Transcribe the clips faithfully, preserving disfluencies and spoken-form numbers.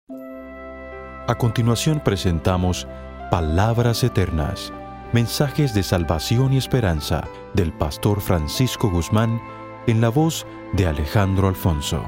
A continuación presentamos Palabras Eternas, mensajes de salvación y esperanza del pastor Francisco Guzmán en la voz de Alejandro Alfonso.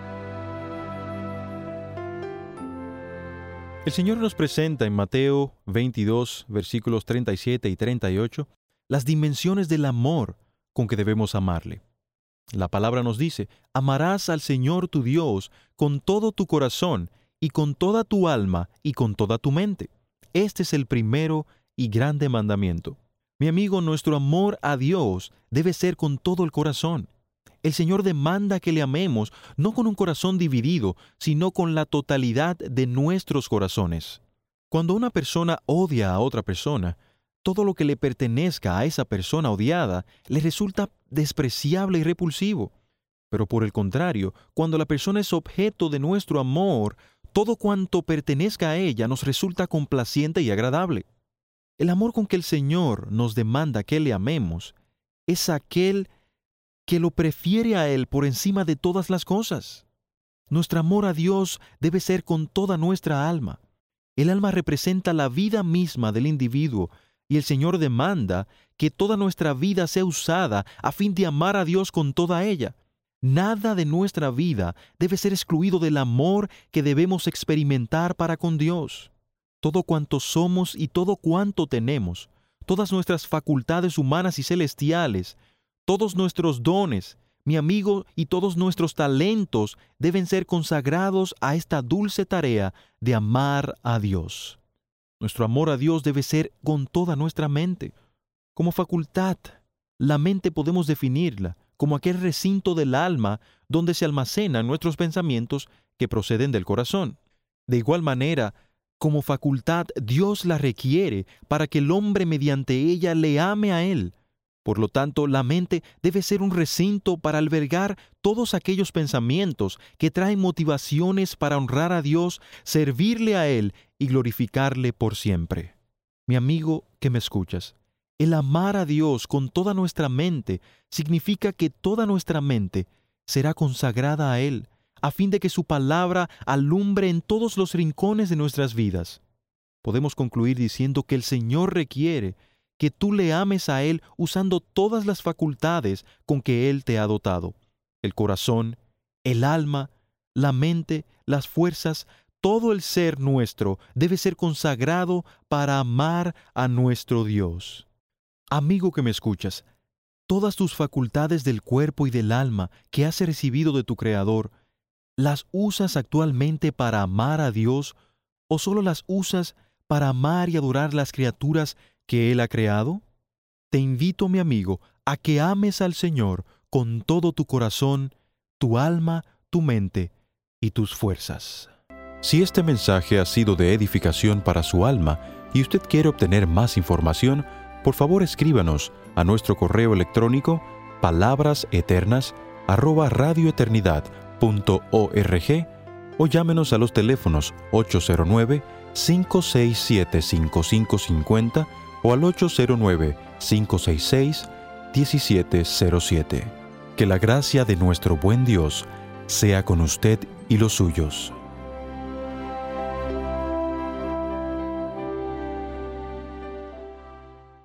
El Señor nos presenta en Mateo veintidós, versículos treinta y siete y treinta y ocho, las dimensiones del amor con que debemos amarle. La palabra nos dice: amarás al Señor tu Dios con todo tu corazón y con toda tu alma y con toda tu mente. Este es el primero y grande mandamiento. Mi amigo, nuestro amor a Dios debe ser con todo el corazón. El Señor demanda que le amemos no con un corazón dividido, sino con la totalidad de nuestros corazones. Cuando una persona odia a otra persona, todo lo que le pertenezca a esa persona odiada le resulta despreciable y repulsivo. Pero por el contrario, cuando la persona es objeto de nuestro amor, todo cuanto pertenezca a ella nos resulta complaciente y agradable. El amor con que el Señor nos demanda que le amemos es aquel que lo prefiere a Él por encima de todas las cosas. Nuestro amor a Dios debe ser con toda nuestra alma. El alma representa la vida misma del individuo y el Señor demanda que toda nuestra vida sea usada a fin de amar a Dios con toda ella. Nada de nuestra vida debe ser excluido del amor que debemos experimentar para con Dios. Todo cuanto somos y todo cuanto tenemos, todas nuestras facultades humanas y celestiales, todos nuestros dones, mi amigo, y todos nuestros talentos deben ser consagrados a esta dulce tarea de amar a Dios. Nuestro amor a Dios debe ser con toda nuestra mente. Como facultad, la mente podemos definirla como aquel recinto del alma donde se almacenan nuestros pensamientos que proceden del corazón. De igual manera, como facultad, Dios la requiere para que el hombre mediante ella le ame a Él. Por lo tanto, la mente debe ser un recinto para albergar todos aquellos pensamientos que traen motivaciones para honrar a Dios, servirle a Él y glorificarle por siempre. Mi amigo que me escuchas, el amar a Dios con toda nuestra mente significa que toda nuestra mente será consagrada a Él, a fin de que su palabra alumbre en todos los rincones de nuestras vidas. Podemos concluir diciendo que el Señor requiere que tú le ames a Él usando todas las facultades con que Él te ha dotado: el corazón, el alma, la mente, las fuerzas. Todo el ser nuestro debe ser consagrado para amar a nuestro Dios. Amigo que me escuchas, todas tus facultades del cuerpo y del alma que has recibido de tu Creador, ¿las usas actualmente para amar a Dios o solo las usas para amar y adorar las criaturas que Él ha creado? Te invito, mi amigo, a que ames al Señor con todo tu corazón, tu alma, tu mente y tus fuerzas. Si este mensaje ha sido de edificación para su alma y usted quiere obtener más información, por favor escríbanos a nuestro correo electrónico palabraseternas arroba radioeternidad punto org o llámenos a los teléfonos ocho cero nueve, cinco seis siete, cinco cinco cinco cero o al ocho cero nueve, cinco seis seis, uno siete cero siete. Que la gracia de nuestro buen Dios sea con usted y los suyos.